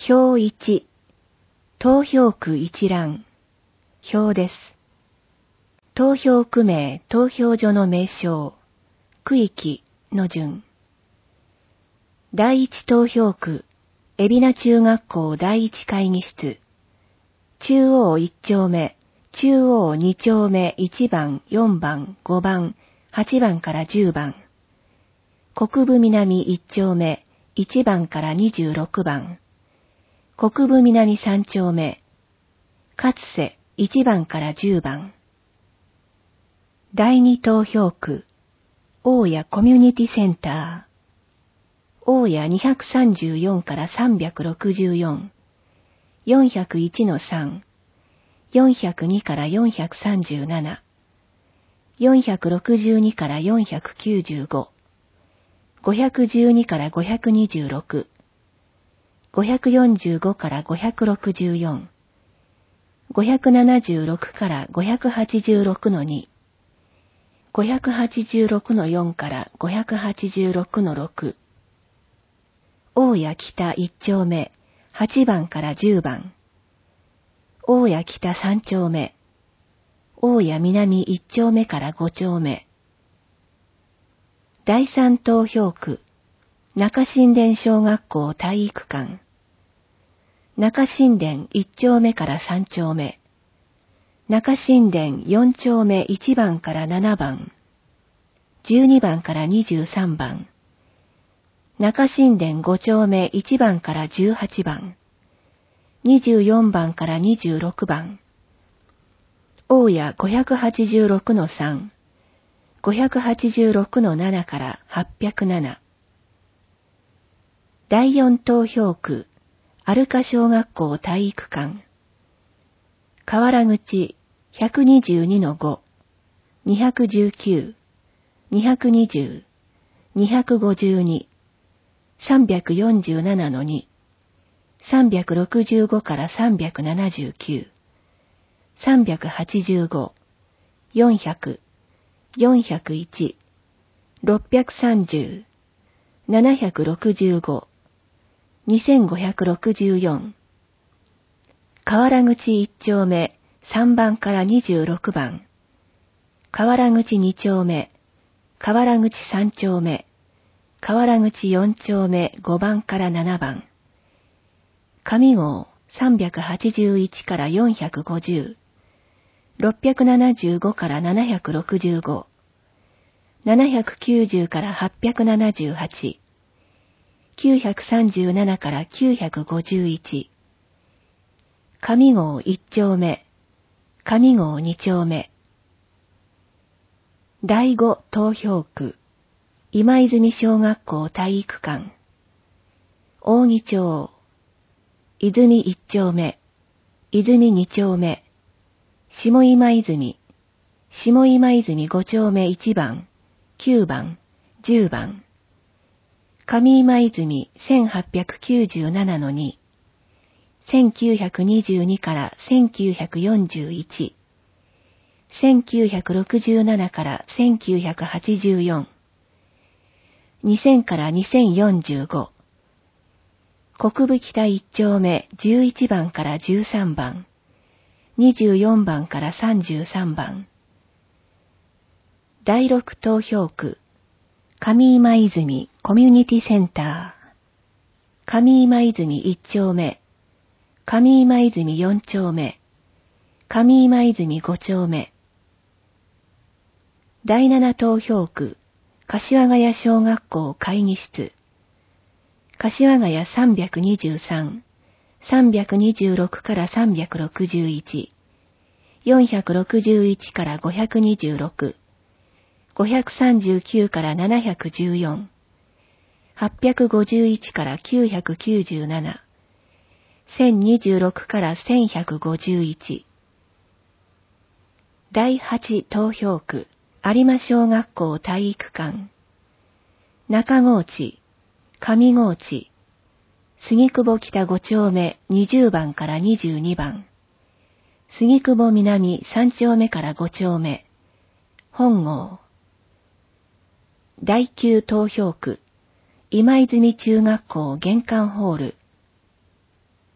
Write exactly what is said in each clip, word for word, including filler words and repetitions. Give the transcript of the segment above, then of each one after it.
表いち、投票区一覧、表です。投票区名、投票所の名称、区域の順。第一投票区、海老名中学校第一会議室。中央いち丁目、中央に丁目いち番、よん番、ご番、はち番からじゅう番。国分南いち丁目、いち番からにじゅうろく番。国分南さん丁目、勝瀬いち番からじゅう番。第二投票区、大谷コミュニティセンター。大谷にひゃくさんじゅうよんからさんびゃくろくじゅうよん。よんひゃくいちのさん。よんひゃくにからよんひゃくさんじゅうなな。よんひゃくろくじゅうにからよんひゃくきゅうじゅうご。ごひゃくじゅうにからごひゃくにじゅうろく。ごひゃくよんじゅうごからごひゃくろくじゅうよん。ごひゃくななじゅうろくからごひゃくはちじゅうろくのに。ごひゃくはちじゅうろくのよんからごひゃくはちじゅうろくのろく。大谷北いち丁目、はち番からじゅう番。大谷北さん丁目。大谷南いち丁目からご丁目。第三投票区、中新田小学校体育館。中新田いち丁目からさん丁目。中新田よん丁目いち番からなな番。じゅうに番からにじゅうさん番。中新田ご丁目いち番からじゅうはち番。にじゅうよん番からにじゅうろく番。大谷ごひゃくはちじゅうろくのさん。ごひゃくはちじゅうろくのななからはっぴゃくなな。第四投票区、アルカ小学校体育館。河原口ひゃくにじゅうにのご、にひゃくじゅうきゅう、にひゃくにじゅう、にひゃくごじゅうに、さんびゃくよんじゅうななのに、さんびゃくろくじゅうごからさんびゃくななじゅうきゅう、さんびゃくはちじゅうご、よんひゃく、よんひゃくいち、ろっぴゃくさんじゅう、ななひゃくろくじゅうご、にせんごひゃくろくじゅうよん。河原口いち丁目さん番からにじゅうろく番。河原口に丁目、河原口さん丁目、河原口よん丁目ご番からなな番。上郷さんびゃくはちじゅういちからよんひゃくごじゅう、ろっぴゃくななじゅうごからななひゃくろくじゅうご、ななひゃくきゅうじゅうからはっぴゃくななじゅうはち、きゅうひゃくさんじゅうななからきゅうひゃくごじゅういち、上郷いち丁目、上郷に丁目。第五投票区、今泉小学校体育館。扇町、泉いち丁目、泉に丁目、下今泉、下今泉ご丁目いち番、きゅう番、じゅう番。上今泉せんはっぴゃくきゅうじゅうななのに、せんきゅうひゃくにじゅうにからせんきゅうひゃくよんじゅういち、せんきゅうひゃくろくじゅうななからせんきゅうひゃくはちじゅうよん、にせんからにせんよんじゅうご、国分北いち丁目じゅういち番からじゅうさん番、にじゅうよん番からさんじゅうさん番。第六投票区、上今泉コミュニティセンター。上今泉いち丁目、上今泉よん丁目、上今泉ご丁目。第七投票区、柏ヶ谷小学校会議室。柏ヶ谷さんびゃくにじゅうさん、さんびゃくにじゅうろくからさんびゃくろくじゅういち、よんひゃくろくじゅういちからごひゃくにじゅうろく、ごひゃくさんじゅうきゅうからななひゃくじゅうよん、はっぴゃくごじゅういちからきゅうひゃくきゅうじゅうなな、せんにじゅうろくからせんひゃくごじゅういち。第八投票区、有馬小学校体育館。中河内、上河内、杉久保北ご丁目にじゅう番からにじゅうに番。杉久保南さん丁目からご丁目。本郷。第九投票区、今泉中学校玄関ホール。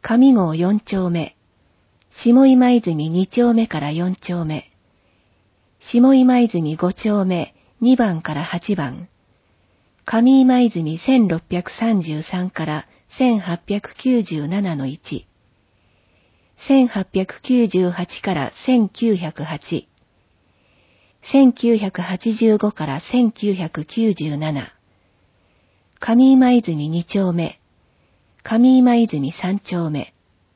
上郷よん丁目、下今泉に丁目からよん丁目、下今泉ご丁目に番からはち番、上今泉せんろっぴゃくさんじゅうさんからせんはっぴゃくきゅうじゅうななのいち、せんはっぴゃくきゅうじゅうはちからせんきゅうひゃくはち、せんきゅうひゃくはちじゅうごからせんきゅうひゃくきゅうじゅうなな、上今泉に丁目、上今泉さん丁目。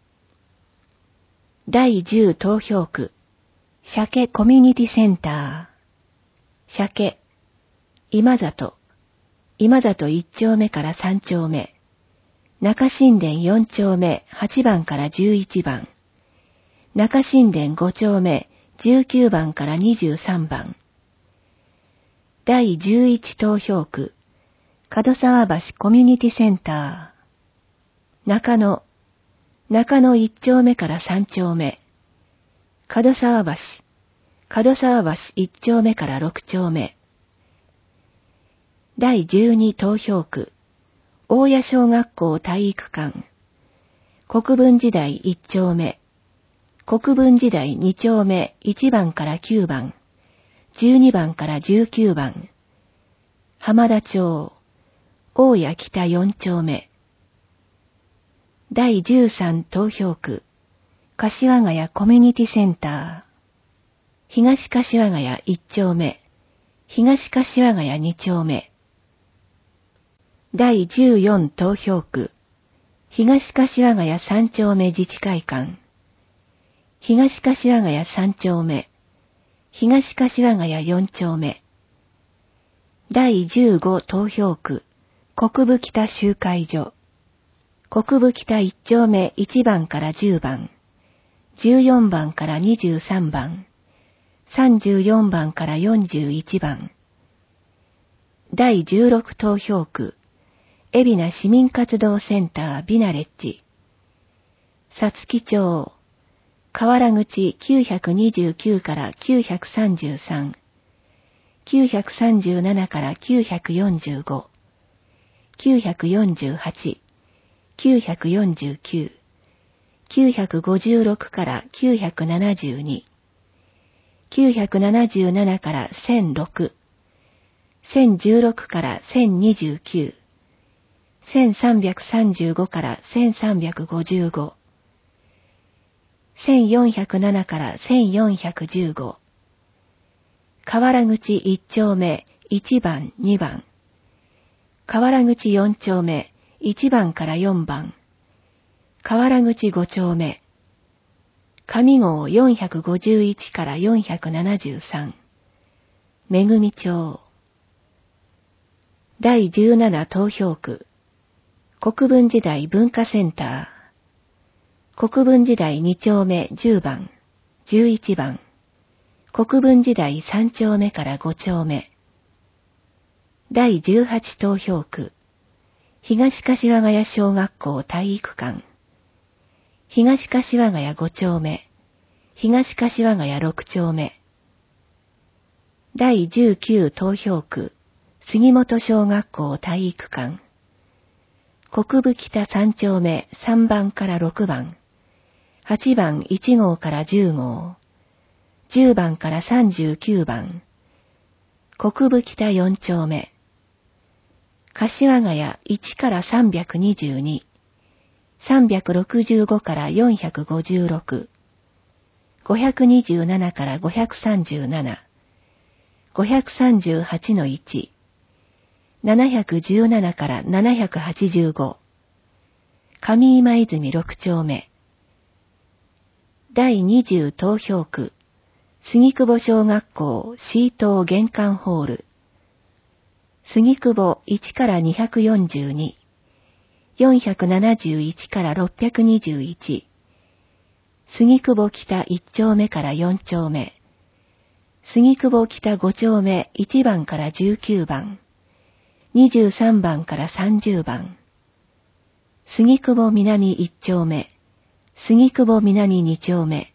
だいじゅう投票区、鮭コミュニティセンター。鮭、今里、今里いち丁目からさん丁目。中新田よん丁目はち番からじゅういち番。中新田ご丁目じゅうきゅう番からにじゅうさん番。だいじゅういち投票区、門沢橋コミュニティセンター。中野、中野いち丁目からさん丁目。門沢橋、門沢橋いち丁目からろく丁目。だいじゅうに投票区、大谷小学校体育館。国分寺台いち丁目。国分寺台に丁目いち番からきゅう番。じゅうに番からじゅうきゅう番。浜田町、大谷北よん丁目。だいじゅうさん投票区、柏ヶ谷コミュニティセンター。東柏ヶ谷いち丁目、東柏ヶ谷に丁目。だいじゅうよん投票区、東柏ヶ谷さん丁目自治会館。東柏ヶ谷さん丁目、東柏ヶ谷よん丁目。だいじゅうご投票区、国分北集会所。国分北いち丁目いち番からじゅう番、じゅうよん番からにじゅうさん番、さんじゅうよん番からよんじゅういち番。だいじゅうろく投票区、海老名市民活動センタービナレッジ。さつき町、河原口きゅうひゃくにじゅうきゅうからきゅうひゃくさんじゅうさん、きゅうひゃくさんじゅうななからきゅうひゃくよんじゅうご、きゅうひゃくよんじゅうはち、きゅうひゃくよんじゅうきゅう、きゅうひゃくごじゅうろくからきゅうひゃくななじゅうに、きゅうひゃくななじゅうななからせんろく、せんじゅうろくからせんにじゅうきゅう、せんさんびゃくさんじゅうごからせんさんびゃくごじゅうご、せんよんひゃくななからせんよんひゃくじゅうご、河原口いち丁目いち番に番、河原口よん丁目いち番からよん番、河原口ご丁目、上郷よんひゃくごじゅういちからよんひゃくななじゅうさん、めぐみ町。だいじゅうなな投票区、国分寺台文化センター。国分寺台に丁目じゅう番、じゅういち番、国分寺台さん丁目からご丁目。だいじゅうはち投票区、東柏ヶ谷小学校体育館。東柏ヶ谷ご丁目、東柏ヶ谷ろく丁目。だいじゅうきゅう投票区、杉本小学校体育館。国分北さん丁目さん番からろく番、はち番いち号からじゅう号、じゅう番からさんじゅうきゅう番、国分北よん丁目。柏ヶ谷いちからさんびゃくにじゅうに、さんびゃくろくじゅうごからよんひゃくごじゅうろく、ごひゃくにじゅうななからごひゃくさんじゅうなな、ごひゃくさんじゅうはちのいち、ななひゃくじゅうななからななひゃくはちじゅうご、上今泉ろく丁目。だいにじゅう投票区、杉久保小学校シート玄関ホール。杉久保いちからにひゃくよんじゅうに、よんひゃくななじゅういちからろっぴゃくにじゅういち、杉久保北いち丁目からよん丁目、杉久保北ご丁目いち番からじゅうきゅう番、にじゅうさん番からさんじゅう番、杉久保南いち丁目、杉久保南に丁目。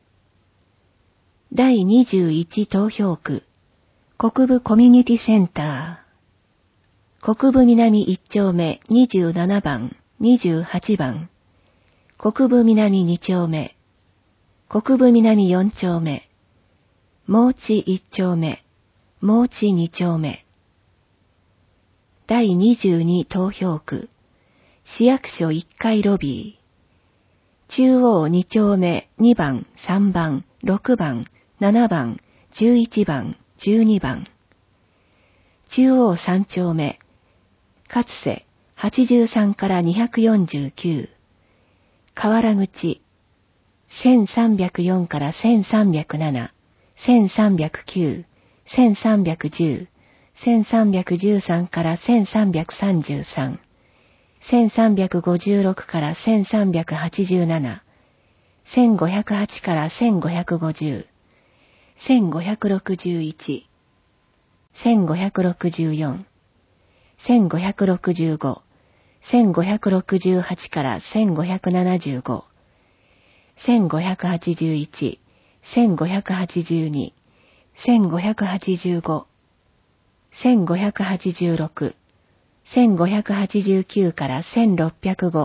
だいにじゅういち投票区、国分コミュニティセンター。国分南いち丁目にじゅうなな番、にじゅうはち番、 国分南に丁目、国分南よん丁目、毛地いち丁目、毛地に丁目。だいにじゅうに投票区、市役所いっかいロビー、中央に丁目に番、さん番、ろく番、なな番、じゅういち番、じゅうに番。中央さん丁目、勝瀬はちじゅうさんからにひゃくよんじゅうきゅう、河原口せんさんびゃくよんからせんさんびゃくなな、せんさんびゃくきゅう、せんさんびゃくじゅう、せんさんびゃくじゅうさんからせんさんびゃくさんじゅうさん、せんさんびゃくごじゅうろくからせんさんびゃくはちじゅうなな、せんごひゃくはちからせんごひゃくごじゅう、せんごひゃくろくじゅういち、せんごひゃくろくじゅうよん、せんごひゃくろくじゅうご、せんごひゃくろくじゅうはちからせんごひゃくななじゅうご、せんごひゃくはちじゅういち、せんごひゃくはちじゅうに、せんごひゃくはちじゅうご、せんごひゃくはちじゅうろく、せんごひゃくはちじゅうきゅうからせんろっぴゃくご、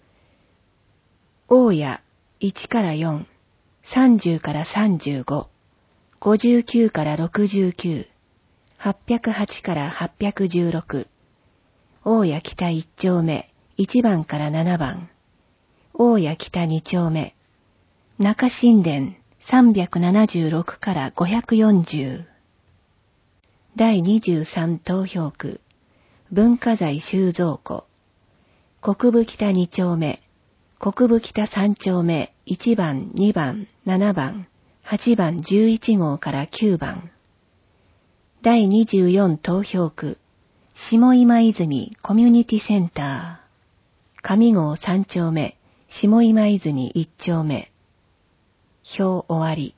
大谷いちからよん、さんじゅうからさんじゅうご、ごじゅうきゅうからろくじゅうきゅう、はっぴゃくはちからはっぴゃくじゅうろく、大谷北いち丁目いち番からなな番、大谷北に丁目、中新田さんびゃくななじゅうろくからごひゃくよんじゅう。だいにじゅうさん投票区、文化財収蔵庫、国分北に丁目、国分北さん丁目いち番、に番、なな番、はち番じゅういち号からきゅう番。だいにじゅうよん投票区、下今泉コミュニティセンター、上郷さん丁目、下今泉いち丁目。票終わり。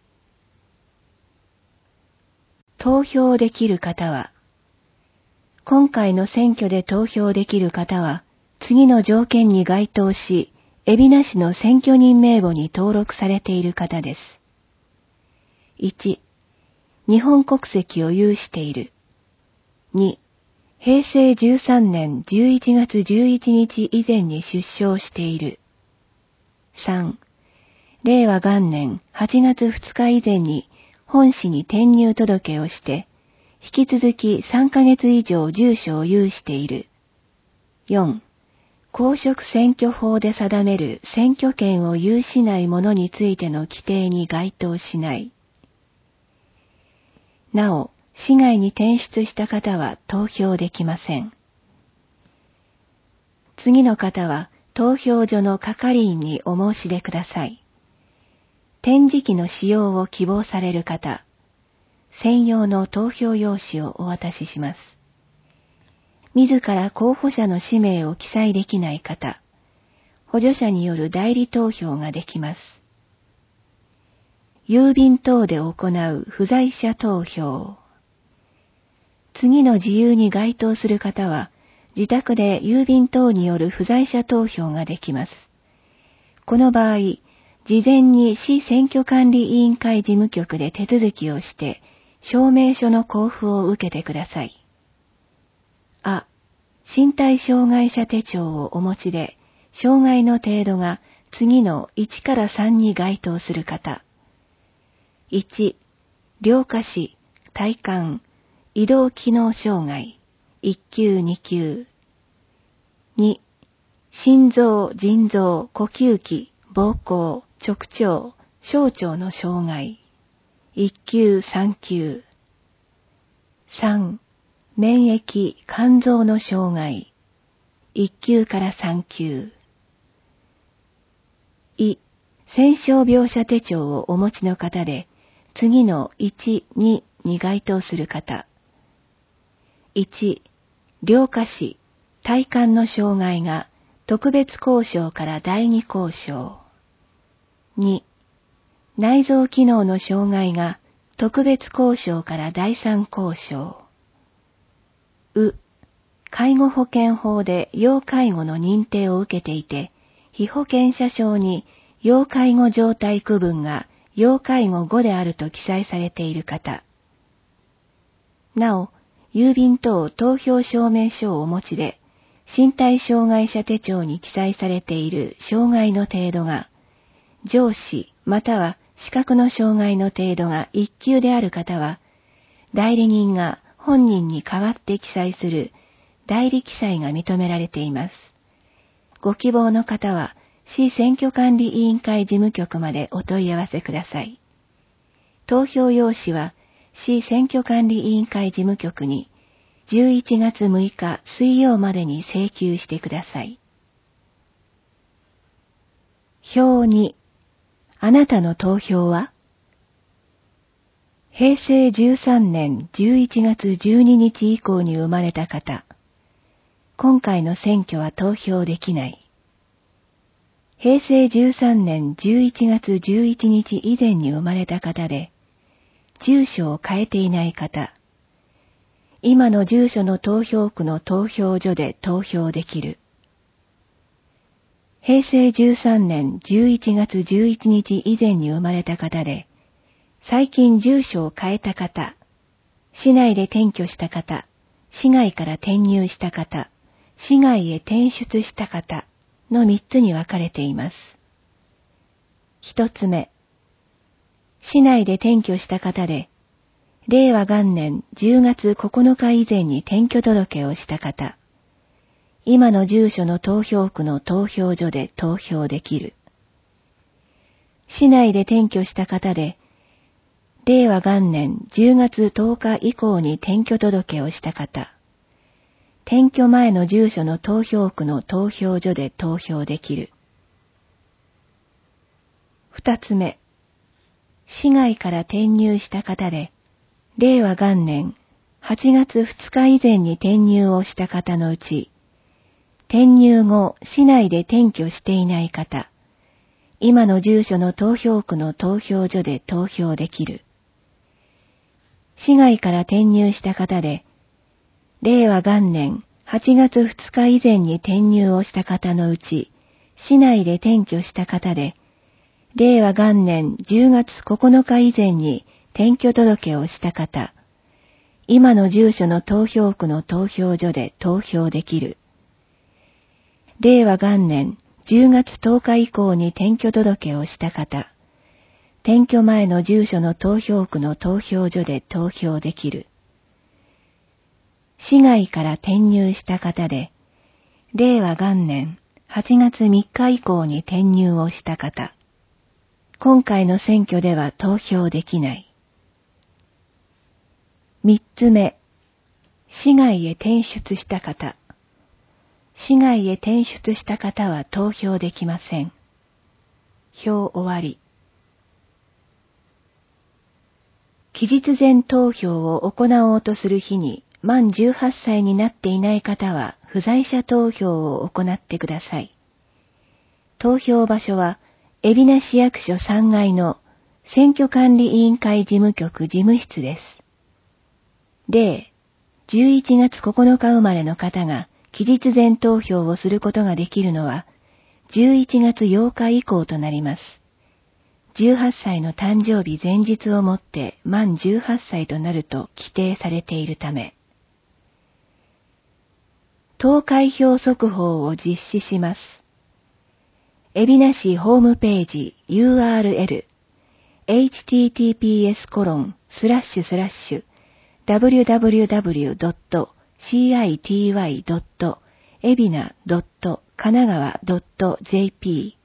投票できる方は、今回の選挙で投票できる方は、次の条件に該当し、海老名市の選挙人名簿に登録されている方です。いち、日本国籍を有している。に、平成じゅうさんねんじゅういちがつじゅういちにち以前に出生している。さん、令和元年はちがつふつか以前に本市に転入届をして、引き続きさんかげつ以上住所を有している。よん、公職選挙法で定める選挙権を有しない者についての規定に該当しない。なお、市外に転出した方は投票できません。次の方は投票所の係員にお申し出ください。点字機の使用を希望される方、専用の投票用紙をお渡しします。自ら候補者の氏名を記載できない方、補助者による代理投票ができます。郵便等で行う不在者投票。次の事由に該当する方は、自宅で郵便等による不在者投票ができます。この場合、事前に市選挙管理委員会事務局で手続きをして、証明書の交付を受けてください。あ、身体障害者手帳をお持ちで、障害の程度が次のいちからさんに該当する方。いち、両下肢、体幹、移動機能障害、いっ級に級。に、心臓、腎臓、呼吸器、膀胱、直腸、小腸の障害、いっ級さん級。さん、免疫、肝臓の障害、いっ級からさん級。い、戦傷病者手帳をお持ちの方で、次のいち、にに該当する方。いち、両下肢、体幹の障害が特別交渉からだいに交渉。に、内臓機能の障害が特別交渉からだいさん交渉。う、介護保険法で要介護の認定を受けていて、被保険者証に要介護状態区分が要介護ごであると記載されている方。なお、郵便等投票証明書をお持ちで、 身体障害者手帳に記載されている障害の程度が、上司または視覚の障害の程度が一級である方は、代理人が本人に代わって記載する代理記載が認められています。ご希望の方は、市選挙管理委員会事務局までお問い合わせください。投票用紙は、市選挙管理委員会事務局にじゅういちがつむいか水曜までに請求してください。表に、あなたの投票は？へいせいじゅうさんねんじゅういちがつじゅうににち以降に生まれた方。今回の選挙は投票できない。へいせいじゅうさんねんじゅういちがつじゅういちにち以前に生まれた方で、住所を変えていない方。今の住所の投票区の投票所で投票できる。へいせいじゅうさんねんじゅういちがつじゅういちにち以前に生まれた方で、最近住所を変えた方、市内で転居した方、市外から転入した方、市外へ転出した方のみっつに分かれています。一つ目、市内で転居した方で、れいわ元年じゅうがつここのか以前に転居届をした方、今の住所の投票区の投票所で投票できる。市内で転居した方で、れいわ元年じゅうがつとおか以降に転居届をした方、転居前の住所の投票区の投票所で投票できる。二つ目、市外から転入した方で、れいわ元年はちがつふつか以前に転入をした方のうち、転入後、市内で転居していない方、今の住所の投票区の投票所で投票できる。市外から転入した方で、れいわ元年はちがつふつか以前に転入をした方のうち、市内で転居した方で、れいわ元年じゅうがつここのか以前に転居届をした方、今の住所の投票区の投票所で投票できる。れいわ元年じゅうがつとおか以降に転居届をした方、転居前の住所の投票区の投票所で投票できる。市外から転入した方で、れいわ元年はちがつみっか以降に転入をした方、今回の選挙では投票できない。三つ目、市外へ転出した方。市外へ転出した方は投票できません。票終わり。期日前投票を行おうとする日に満じゅうはっさいになっていない方は不在者投票を行ってください。投票場所は海老名市役所さんがいの選挙管理委員会事務局事務室です。例、じゅういちがつここのか生まれの方が期日前投票をすることができるのはじゅういちがつようか以降となります。じゅうはっさいの誕生日前日をもって満じゅうはっさいとなると規定されているため。投開票速報を実施します。海老名市ホームページ ユーアールエル エイチティーティーピーエスコロンスラッシュスラッシュダブリュダブリュダブリュドットシーアイティーワイドットエビナドットカナガワドットジェーピー